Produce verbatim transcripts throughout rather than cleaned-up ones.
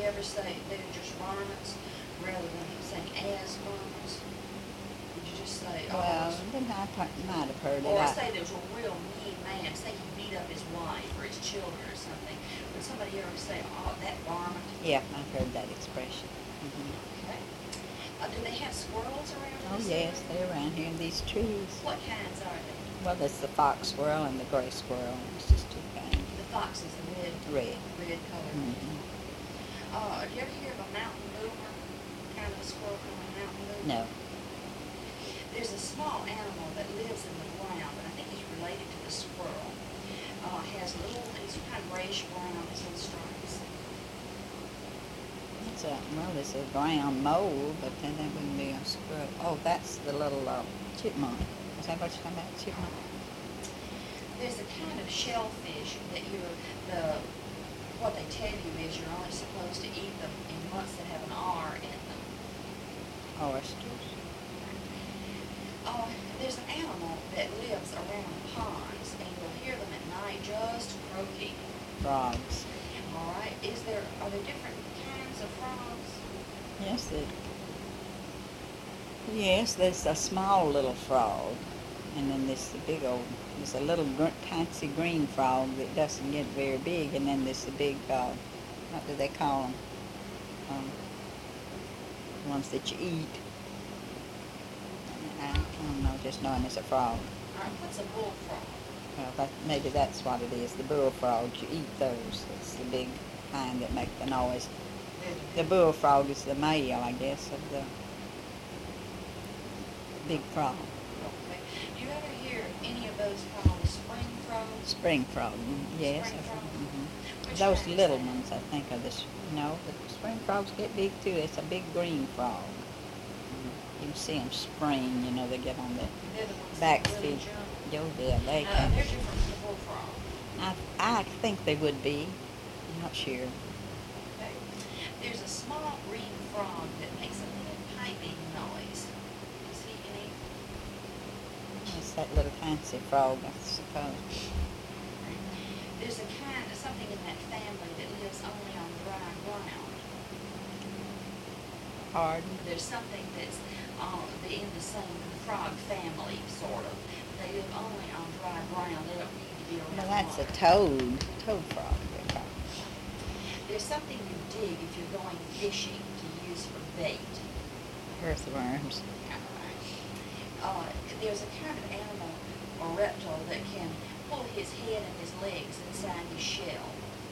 ever say they're just varmints rather than saying as varmints? Would you just say, oh, Well, it's- then I thought- might have heard it. or I- say there was a real mean man, say he beat up his wife or his children or something. Would somebody ever say, oh, that varmint? Yeah, I've heard that expression. Mhm. Okay. Uh, do they have squirrels around in Oh, this yes, area? they're around here in these trees. What kinds are they? Well, there's the fox squirrel and the gray squirrel. It's just two kinds. The fox is the red, Red. red color. Mhm. Uh, do you ever hear of a mountain boomer? Kind of a squirrel called a mountain boomer? No. There's a small animal that lives in the ground, and I think it's related to the squirrel. Uh, has little, it's kind of grayish brown, it's little stripes. It's a, well, it's a ground mole, but then that wouldn't be a squirrel. Oh, that's the little uh, chipmunk. Is that what you're talking about, chipmunk? There's a kind of shellfish that you're, the, what they tell you is you're only supposed to eat them in months that have an R in them. Oysters. Uh, there's an animal that lives around ponds, and you'll hear them at night just croaking. Frogs. All right, is there, are there different kinds of frogs? Yes, the, yes, there's a small little frog, and then there's the big old, there's a little gr- tiny green frog that doesn't get very big, and then there's the big, uh, what do they call them? Um, ones that you eat. I, I don't know, just knowing it's a frog. All right, what's a bullfrog? Well, that, maybe that's what it is. The bullfrog, you eat those. It's the big kind that make the noise. The bullfrog is the male, I guess, of the big frog. Okay. Do you ever hear any of those called spring frogs? Spring frog, mm, yes. Spring frog? Mm-hmm. Which Those kind is little that? ones, I think, are the, s- no, the spring frogs get big too. It's a big green frog. Mm-hmm. You can see them spring, you know, they get on the They're the ones back that really feet. jump. Yo, yeah, they Uh, can. they're different from the bullfrog. I, I think they would be. I'm not sure. Okay. There's a small green frog that makes a little piping noise. Is he any? It's that little fancy frog, I suppose. There's a kind of something in that family that lives only on dry ground. Pardon? There's something that's uh, the, in the same frog family, sort of. They live only on dry ground. They don't need to be around Well, that's a water. toad. Toad frog, they're called. There's something you dig if you're going fishing to use for bait. Earthworms. Uh, there's a kind of animal or reptile that can pull his head and his legs inside his shell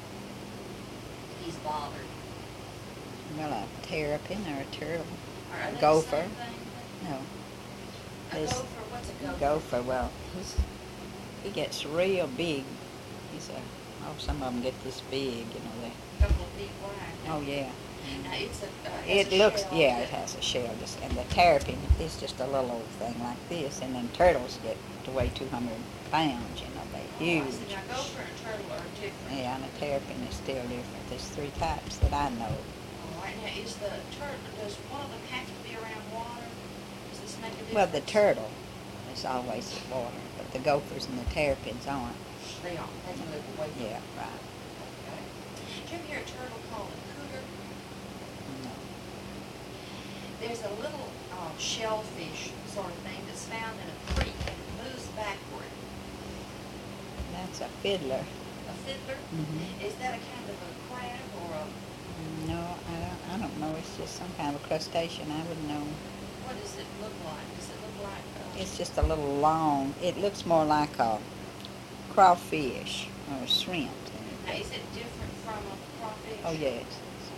if he's bothered. Well, a terrapin or a turtle. Are they Gopher. the same thing? No. A There's gopher, what's a gopher? Gopher, well, he's, he gets real big. He's a, oh, some of them get this big, you know. They, Couple of feet wide. oh, yeah. Now it's a, uh, has It a looks, shell yeah, that- it has a shell, just, and the terrapin is just a little old thing like this, and then turtles get to weigh two hundred pounds, you know, they're Oh, I huge. see. Now gopher and turtle are different. Yeah, and a terrapin is still different. There's three types that I know. All right, now is the turtle, does one of them have to be around water? Does this make a difference? Well, the turtle is always in water, but the gophers and the terrapins aren't. They are, they can live away from Yeah, it. right. Okay. Did you ever hear a turtle called a cooter? No. There's a little uh, shellfish sort of thing that's found in a creek and it moves backward. That's a fiddler. A fiddler? Mhm. Is that a kind of a crab or a, No, I don't, I don't know. It's just some kind of a crustacean. I wouldn't know. what does it look like? Does it look like uh, It's just a little long. It looks more like a crawfish or a shrimp. now is it different from a crawfish? Oh, yes.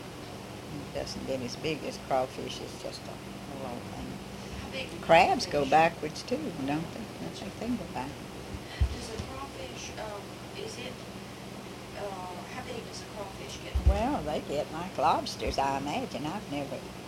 It doesn't get as big as crawfish. It's just a little old thing. How big is a Crabs go crawfish? backwards too, don't they? I think they go back. Does a crawfish, um, is it, uh, how big does a crawfish get? Well, they get like lobsters, I imagine. I've never